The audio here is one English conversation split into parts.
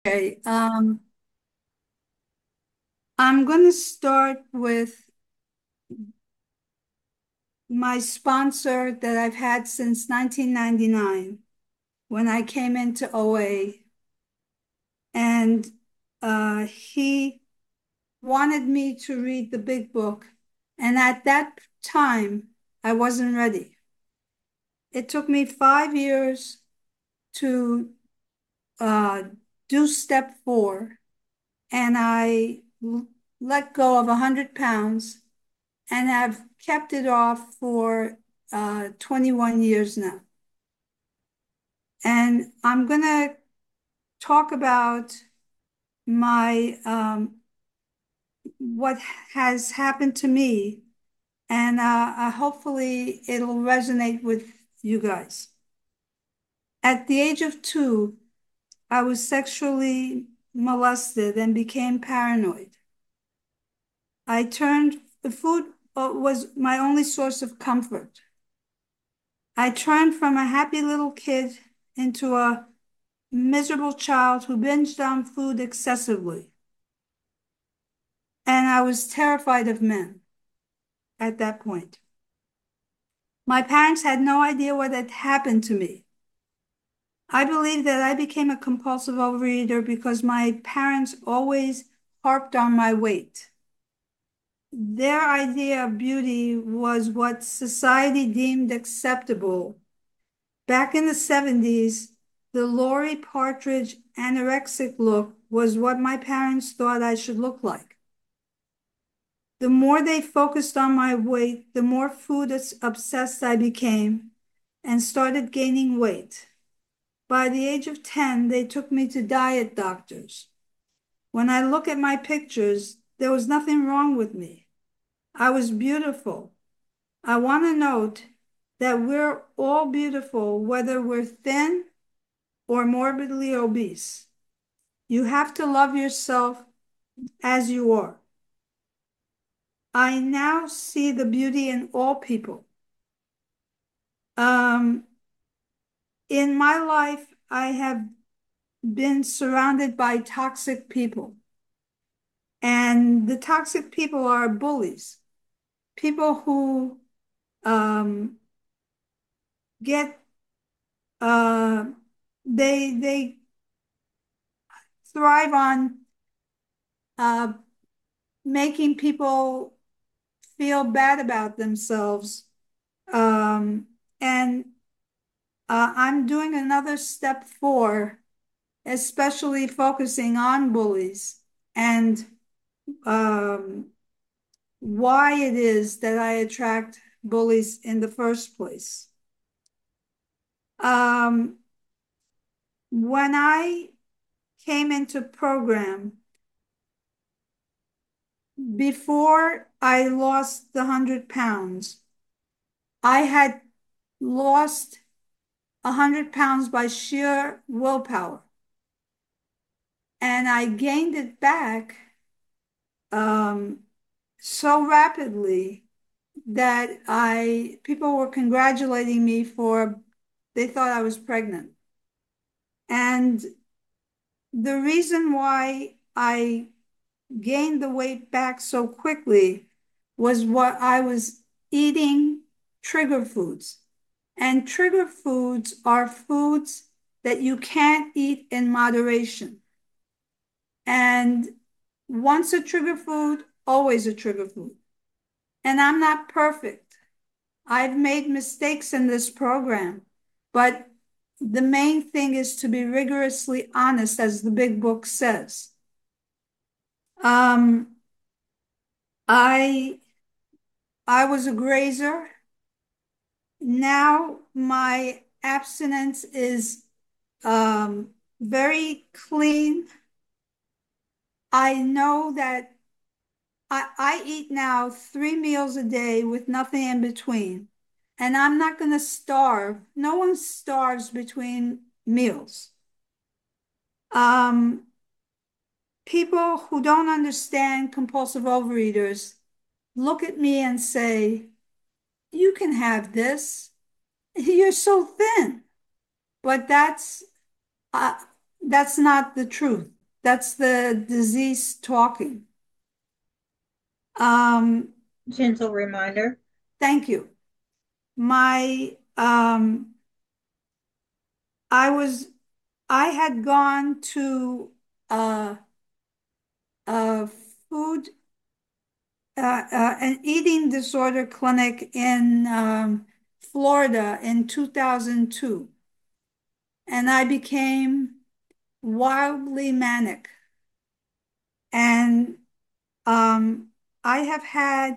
Okay, I'm going to start with my sponsor that I've had since 1999 when I came into OA. And he wanted me to read the big book. And at that time, I wasn't ready. It took me 5 years to uh, do step four, and let go of 100 pounds and have kept it off for 21 years now. And I'm going to talk about my what has happened to me, and hopefully it'll resonate with you guys. At the age of 2, I was sexually molested and became paranoid. The food was my only source of comfort. I turned from a happy little kid into a miserable child who binged on food excessively. And I was terrified of men at that point. My parents had no idea what had happened to me. I believe that I became a compulsive overeater because my parents always harped on my weight. Their idea of beauty was what society deemed acceptable. Back in the 70s, the Lori Partridge anorexic look was what my parents thought I should look like. The more they focused on my weight, the more food obsessed I became and started gaining weight. By the age of 10, they took me to diet doctors. When I look at my pictures, there was nothing wrong with me. I was beautiful. I want to note that we're all beautiful, whether we're thin or morbidly obese. You have to love yourself as you are. I now see the beauty in all people. Um, in my life, I have been surrounded by toxic people. And the toxic people are bullies, people who um, get, uh, they thrive on uh, making people feel bad about themselves. And I'm doing another step four, especially focusing on bullies and um, why it is that I attract bullies in the first place. Um, when I came into program, before I lost the 100 pounds, I had lost 100 pounds by sheer willpower. And I gained it back um, so rapidly that people were congratulating me they thought I was pregnant. And the reason why I gained the weight back so quickly was what I was eating trigger foods. And trigger foods are foods that you can't eat in moderation. And once a trigger food, always a trigger food. And I'm not perfect. I've made mistakes in this program, but the main thing is to be rigorously honest, as the big book says. Um, I I was a grazer. Now my abstinence is very clean. I know that I eat now 3 meals a day with nothing in between. And I'm not going to starve. No one starves between meals. Um, People who don't understand compulsive overeaters look at me and say, you can have this. You're so thin. But that's uh, That's not the truth. That's the disease talking. Um, Gentle reminder. Thank you. My, I was, I had gone to a, a food, an eating disorder clinic in Florida in 2002, and I became wildly manic. And um, I have had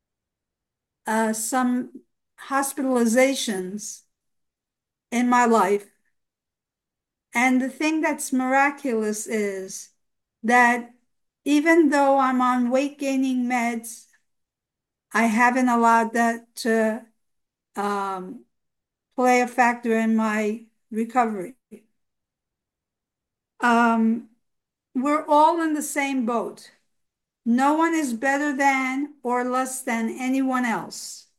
some hospitalizations in my life. And the thing that's miraculous is that even though I'm on weight gaining meds, I haven't allowed that to um, play a factor in my recovery. Um, we're all in the same boat. No one is better than or less than anyone else.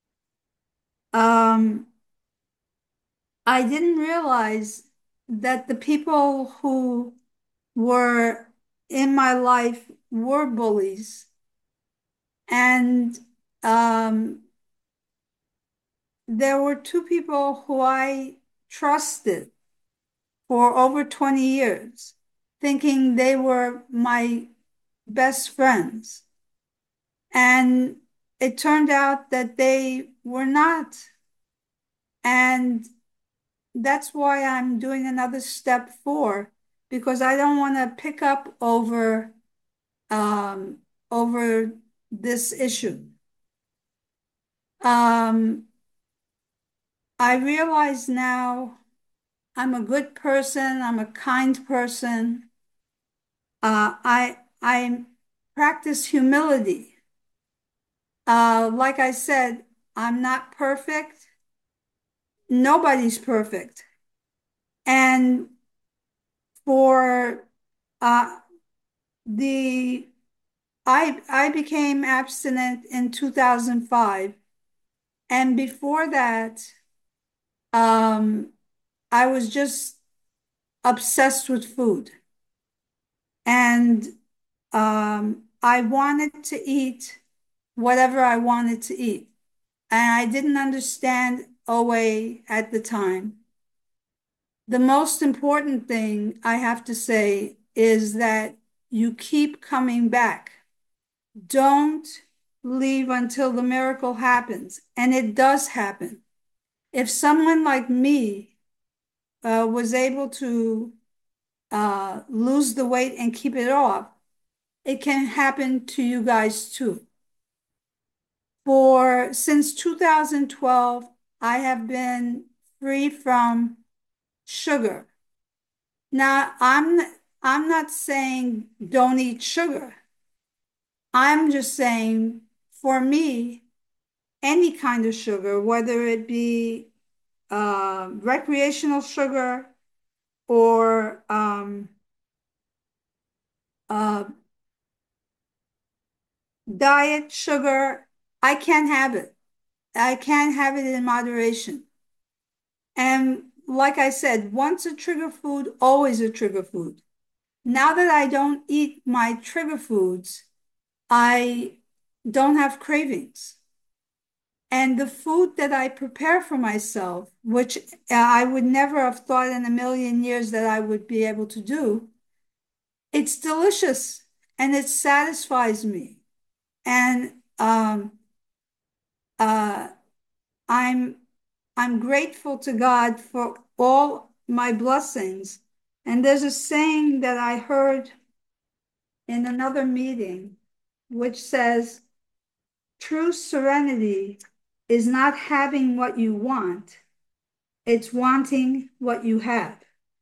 Um, I didn't realize that the people who were in my life were bullies. And um, there were two people who I trusted for over 20 years, thinking they were my best friends. And it turned out that they were not. And that's why I'm doing another step four, because I don't want to pick up um, over this issue. Um, I realize now I'm a good person. I'm a kind person. I practice humility. Like I said, I'm not perfect. Nobody's perfect. And for uh, the I became abstinent in 2005, and before that, um, I was just obsessed with food, and I wanted to eat whatever I wanted to eat. And I didn't understand OA at the time. The most important thing I have to say is that you keep coming back. Don't leave until the miracle happens. And it does happen. If someone like me was able to lose the weight and keep it off, it can happen to you guys too. For since 2012, I have been free from sugar. Now, I'm not saying don't eat sugar. I'm just saying for me, any kind of sugar, whether it be recreational sugar or uh, diet sugar, I can't have it. I can't have it in moderation. And like I said, once a trigger food, always a trigger food. Now that I don't eat my trigger foods, I don't have cravings. And the food that I prepare for myself, which I would never have thought in a million years that I would be able to do, it's delicious and it satisfies me. And uh, I'm I'm grateful to God for all my blessings. And there's a saying that I heard in another meeting, which says, true serenity is not having what you want, it's wanting what you have.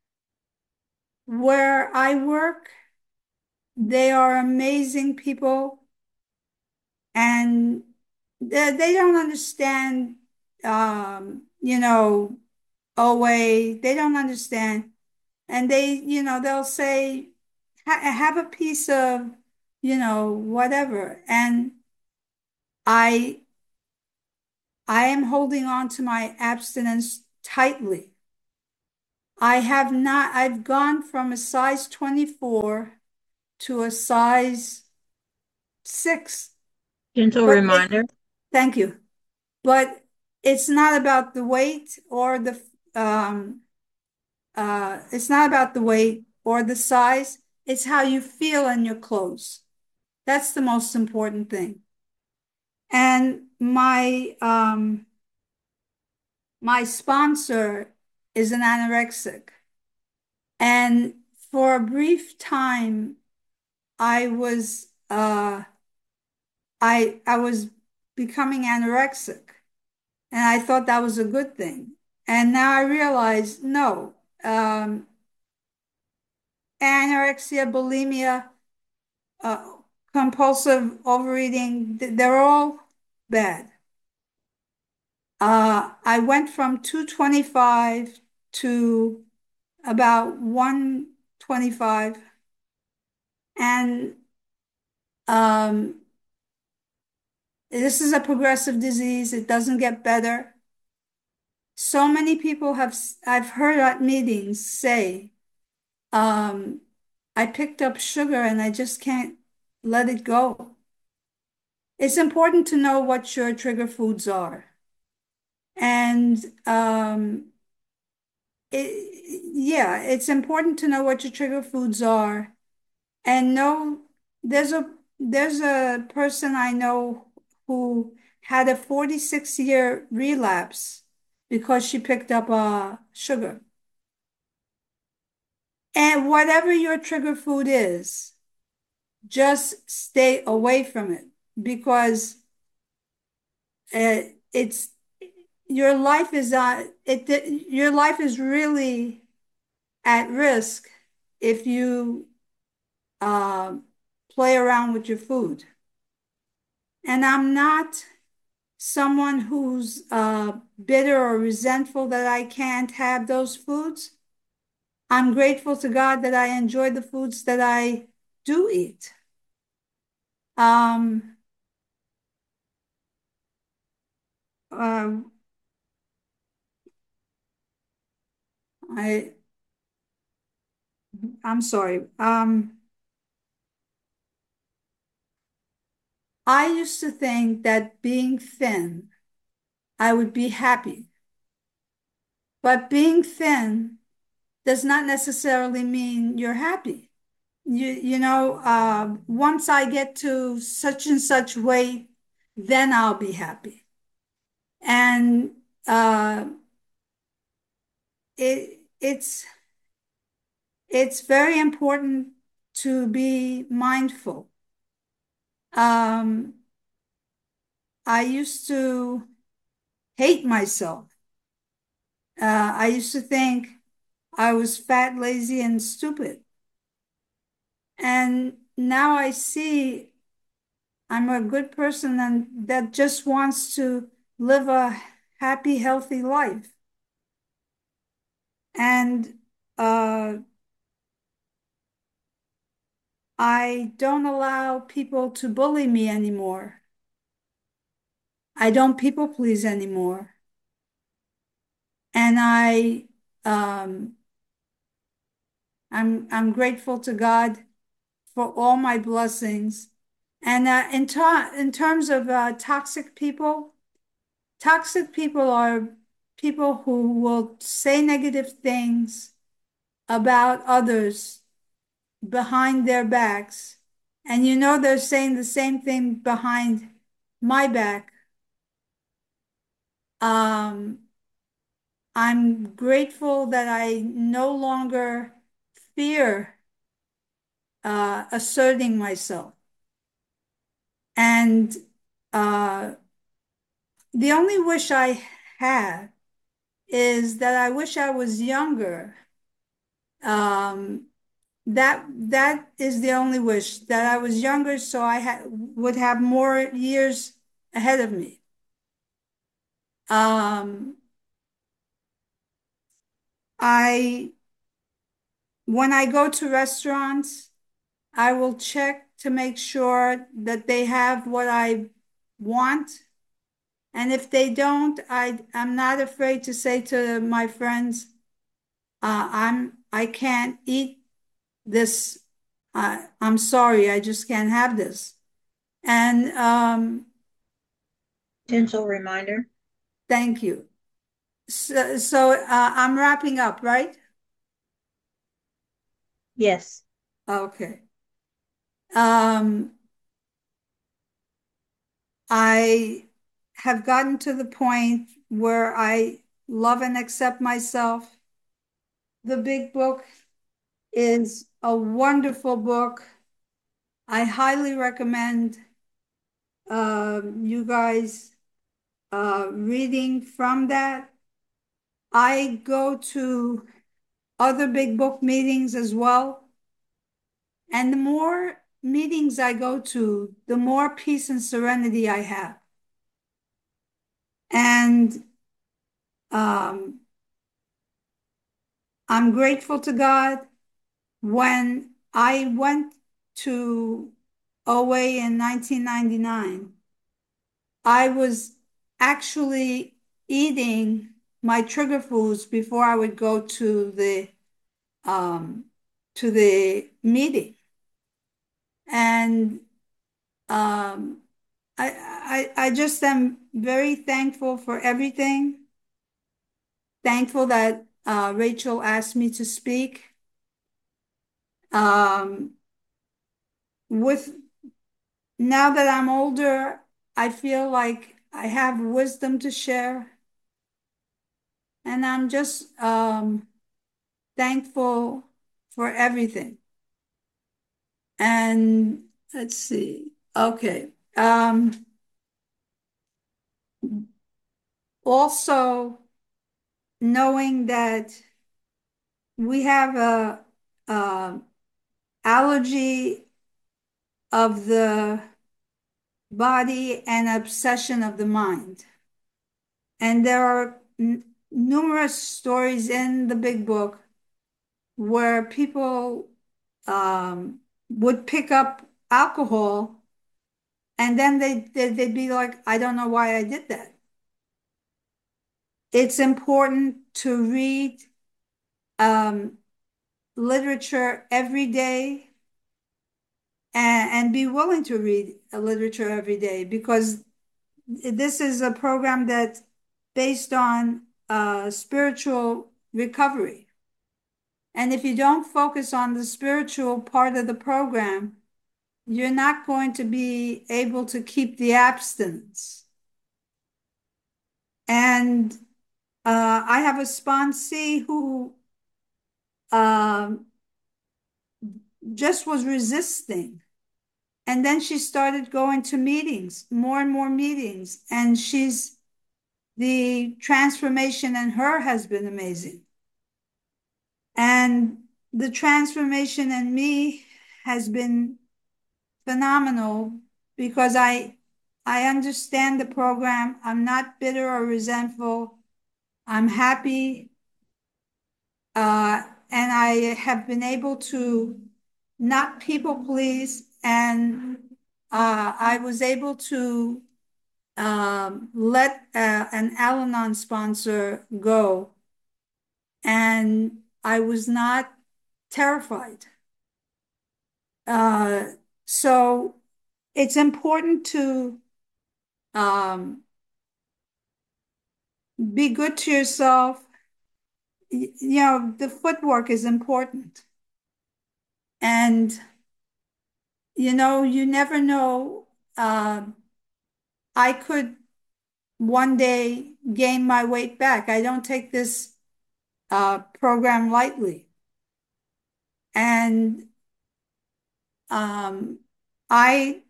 Where I work, they are amazing people, and they don't understand, you know, OA. They don't understand. And they'll say, have a piece of, whatever. And I, I am holding on to my abstinence tightly. I have not, I've gone from a size 24 to a size 6. Gentle But reminder. thank you. But it's not about the weight or um it's not about the weight or the size. It's how you feel in your clothes. That's the most important thing. And my sponsor is an anorexic. And for a brief time, I was I was becoming anorexic, and I thought that was a good thing. And now I realize no, anorexia, bulimia, uh, compulsive overeating, they're all bad. I went from 225 to about 125, and um, this is a progressive disease. It doesn't get better. So many people I've heard at meetings say, um, I picked up sugar and I just can't let it go. It's important to know what your trigger foods are. And yeah, it's important to know what your trigger foods are and know there's a person I know who had a 46-year relapse because she picked up sugar. And whatever your trigger food is, just stay away from it because it's your life is your life is really at risk if you uh, play around with your food. And I'm not someone who's bitter or resentful that I can't have those foods. I'm grateful to God that I enjoy the foods that I do eat. Um, uh, I I'm sorry. I used to think that being thin, I would be happy. But being thin does not necessarily mean you're happy. Once I get to such and such weight, then I'll be happy. And uh, it's very important to be mindful. Um, I used to hate myself. I used to think I was fat, lazy, and stupid. And now I see I'm a good person and that just wants to live a happy, healthy life. And uh, I don't allow people to bully me anymore. I don't people please anymore. And um, I'm grateful to God for all my blessings. And in terms of toxic people are people who will say negative things about others behind their backs. And you know they're saying the same thing behind my back. Um, I'm grateful that I no longer fear asserting myself. And uh, the only wish I have is that I wish I was younger. Um, that is the only wish that I was younger, so would have more years ahead of me. Um, I when I go to restaurants, I will check to make sure that they have what I want. And if they don't, I'm not afraid to say to my friends, I can't eat this. I'm sorry, I just can't have this. And Gentle reminder. thank you. So I'm wrapping up, right? Yes. Okay. Um, I have gotten to the point where I love and accept myself. The Big Book is a wonderful book. I highly recommend you guys reading from that. I go to other Big Book meetings as well. And the more meetings I go to, the more peace and serenity I have. And um, I'm grateful to God. When I went to OA in 1999, I was actually eating my trigger foods before I would go um, to the meeting. And um, I just am very thankful for everything. Thankful that Rachel asked me to speak. Um, with Now that I'm older, I feel like I have wisdom to share, and I'm just thankful for everything. And let's see. Okay. Also, knowing that we have a allergy of the body and obsession of the mind. And there are numerous stories in the Big Book where people would pick up alcohol and then they'd be like, I don't know why I did that. It's important to read um, literature every day and be willing to read literature every day because this is a program that's based on spiritual recovery. And if you don't focus on the spiritual part of the program, you're not going to be able to keep the abstinence. And I have a sponsee who um, just was resisting. And then she started going to meetings, more and more meetings. And the transformation in her has been amazing. And the transformation in me has been phenomenal because I understand the program. I'm not bitter or resentful. I'm happy, and I have been able to not people please, and I was able to let an Al-Anon sponsor go, and I was not terrified. Uh, so it's important to um, be good to yourself. The footwork is important. And, you never know. Uh, I could one day gain my weight back. I don't take this program lightly. And um, I,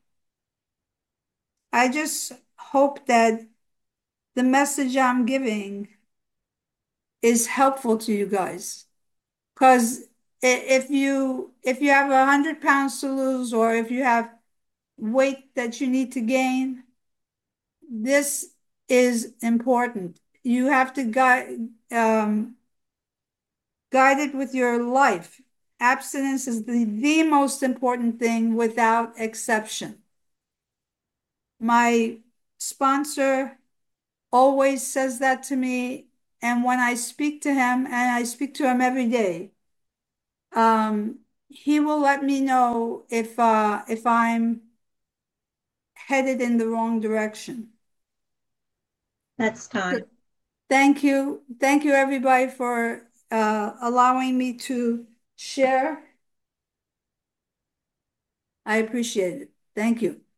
I just hope that the message I'm giving is helpful to you guys. Because if you have 100 pounds to lose, or if you have weight that you need to gain, this is important. You have to guide it with your life. Abstinence is the most important thing without exception. My sponsor always says that to me, And when I speak to him, and I speak to him every day, he will let me know if I'm headed in the wrong direction. That's time. Thank you. Thank you, everybody, for allowing me to share. I appreciate it. Thank you.